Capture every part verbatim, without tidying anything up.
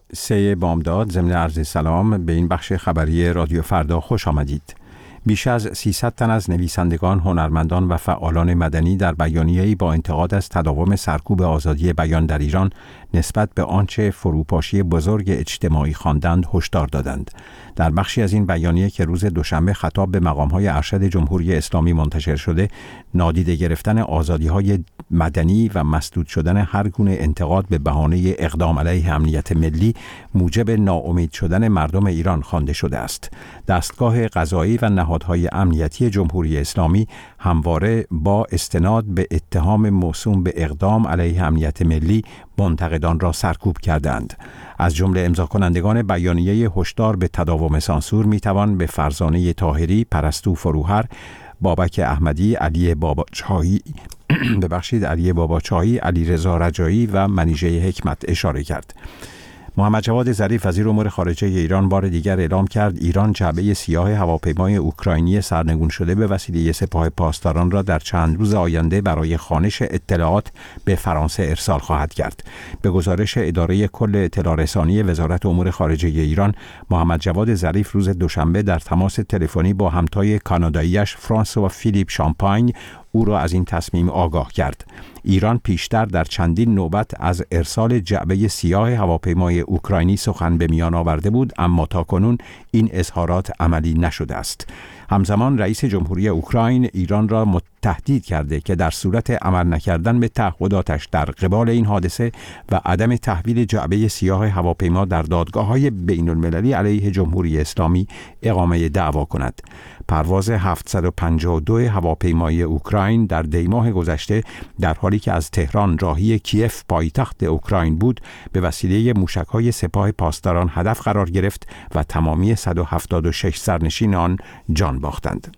سه بامداد ضمن عرض سلام به این بخش خبری رادیو فردا خوش آمدید. بیش از سیصد تن از نویسندگان، هنرمندان و فعالان مدنی در بیانیه‌ای با انتقاد از تداوم سرکوب آزادی بیان در ایران نسبت به آنچه فروپاشی بزرگ اجتماعی خواندند هشدار دادند. در بخشی از این بیانیه که روز دوشنبه خطاب به مقام‌های ارشد جمهوری اسلامی منتشر شده، نادیده گرفتن آزادی‌های مدنی و مسدود شدن هر گونه انتقاد به بهانه اقدام علیه امنیت ملی موجب ناامید شدن مردم ایران خوانده شده است. دستگاه قضایی و نهادهای امنیتی جمهوری اسلامی همواره با استناد به اتهام موسوم به اقدام علیه امنیت ملی منتقدان را سرکوب کردند. از جمله امضا کنندگان بیانیه هشدار به تداوم سانسور میتوان به فرزانه طاهری، پرستو فروهر، بابک احمدی، علی باباچاهی ببخشید علی باباچاهی، علیرضا رجایی و منیژه حکمت اشاره کرد. محمد جواد ظریف وزیر امور خارجه ایران بار دیگر اعلام کرد ایران جعبه سیاه هواپیمای اوکراینی سرنگون شده به وسیله سپاه پاسداران را در چند روز آینده برای خوانش اطلاعات به فرانسه ارسال خواهد کرد. به گزارش اداره کل اطلاع رسانی وزارت امور خارجه ایران، محمد جواد ظریف روز دوشنبه در تماس تلفنی با همتای کانادایی‌اش فرانسوا فیلیپ شامپاین او را از این تصمیم آگاه کرد. ایران پیشتر در چندین نوبت از ارسال جعبه سیاه هواپیمای اوکراینی سخن به میان آورده بود، اما تاکنون این اظهارات عملی نشده است. همزمان رئیس جمهوری اوکراین ایران را تهدید کرده که در صورت عمل نکردن به تعهداتش در قبال این حادثه و عدم تحویل جعبه سیاه هواپیما در دادگاه‌های بین‌المللی علیه جمهوری اسلامی اقامه دعوا کند. پرواز هفتصد و پنجاه و دو هواپیمای اوکراین در دیماه گذشته در حالی که از تهران راهی کیف پایتخت اوکراین بود به وسیله موشک‌های سپاه پاسداران هدف قرار گرفت و تمامی صد و هفتاد و شش سرنشین آن جان باختند.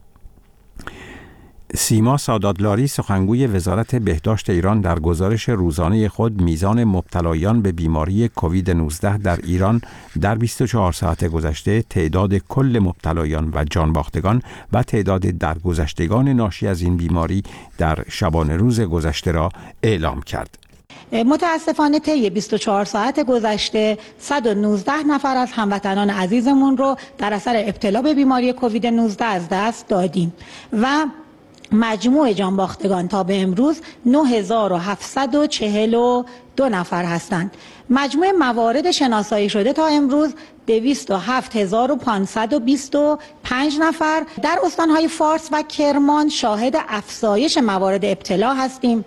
سیما ساداتلاری سخنگوی وزارت بهداشت ایران در گزارش روزانه خود میزان مبتلایان به بیماری کووید نوزده در ایران در بیست و چهار ساعت گذشته، تعداد کل مبتلایان و جانباختگان و تعداد درگذشتگان ناشی از این بیماری در شبانه روز گذشته را اعلام کرد. متاسفانه طی بیست و چهار ساعت گذشته صد و نوزده نفر از هموطنان عزیزمون رو در اثر ابتلا به بیماری کووید نوزده از دست دادیم و مجموع جانباختگان تا به امروز نه هزار و هفتصد و چهل و دو نفر هستند. مجموع موارد شناسایی شده تا امروز دویست و هفت هزار و پانصد و بیست و پنج نفر. در استانهای فارس و کرمان شاهد افزایش موارد ابتلا هستیم.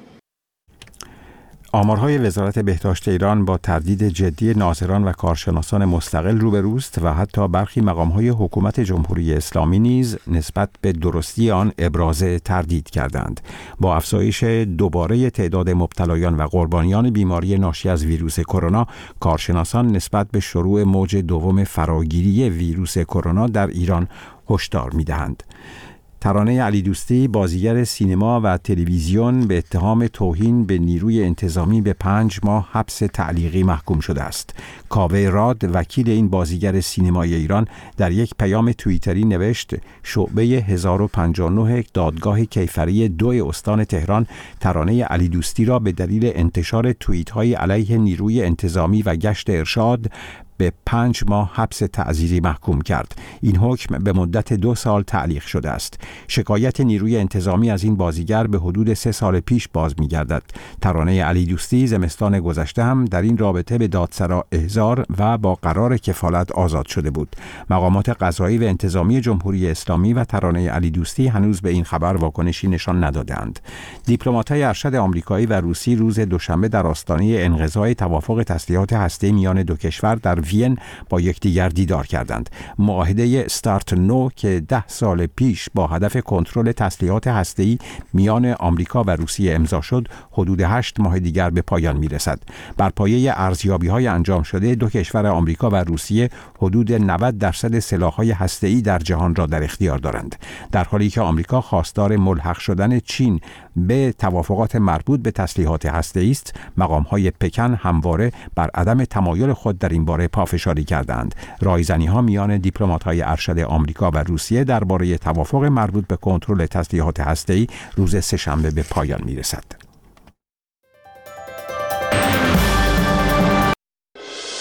آمارهای وزارت بهداشت ایران با تردید جدی ناظران و کارشناسان مستقل روبروست و حتی برخی مقامهای حکومت جمهوری اسلامی نیز نسبت به درستی آن ابراز تردید کردند. با افزایش دوباره تعداد مبتلایان و قربانیان بیماری ناشی از ویروس کرونا، کارشناسان نسبت به شروع موج دوم فراگیری ویروس کرونا در ایران هشدار می‌دهند. ترانه علی دوستی، بازیگر سینما و تلویزیون، به اتهام توهین به نیروی انتظامی به پنج ماه حبس تعلیقی محکوم شده است. کاوه راد، وکیل این بازیگر سینمای ایران، در یک پیام توییتری نوشت شعبه هزار و پنجاه و نه دادگاه کیفری دو استان تهران ترانه علی دوستی را به دلیل انتشار توییت‌های علیه نیروی انتظامی و گشت ارشاد به پنج ماه حبس تعزیری محکوم کرد. این حکم به مدت دو سال تعلیق شده است. شکایت نیروی انتظامی از این بازیگر به حدود سه سال پیش باز می‌گردد. ترانه علی دوستی زمستان گذشته هم در این رابطه به دادسرا احضار و با قرار کفالت آزاد شده بود. مقامات قضایی و انتظامی جمهوری اسلامی و ترانه علی دوستی هنوز به این خبر واکنشی نشان ندادند. دیپلمات‌های ارشد آمریکایی و روسی روز دوشنبه در آستانه انقضای توافق تسلیحات هسته‌ای میان دو کشور در وین با یکدیگر دیدار کردند. معاهده استارت نو که ده سال پیش با هدف کنترل تسلیحات هسته‌ای میان آمریکا و روسیه امضا شد، حدود هشت ماه دیگر به پایان میرسد. بر پایه ارزیابی‌های انجام شده، دو کشور آمریکا و روسیه حدود نود درصد سلاح‌های هسته‌ای در جهان را در اختیار دارند. در حالی که آمریکا خواستار ملحق شدن چین به توافقات مربوط به تسلیحات هسته‌ای است، مقام‌های پکن همواره بر عدم تمایل خود در این باره پافشاری کردند. رایزنی‌ها میان دیپلمات‌های ارشد آمریکا و روسیه درباره توافق مربوط به کنترل تسلیحات هسته‌ای روز سه‌شنبه به پایان می‌رسد.